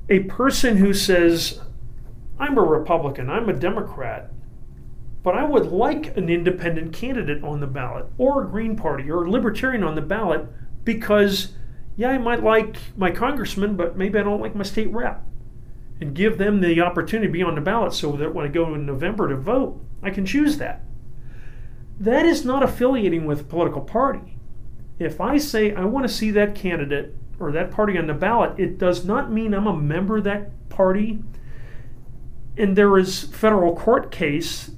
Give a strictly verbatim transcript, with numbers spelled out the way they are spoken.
a person who says, I'm a Republican, I'm a Democrat, but I would like an independent candidate on the ballot, or a Green Party, or a Libertarian on the ballot, because, yeah, I might like my congressman, but maybe I don't like my state rep. And give them the opportunity to be on the ballot so that when I go in November to vote, I can choose that. That is not affiliating with a political party. If I say I want to see that candidate or that party on the ballot, it does not mean I'm a member of that party. And there is federal court case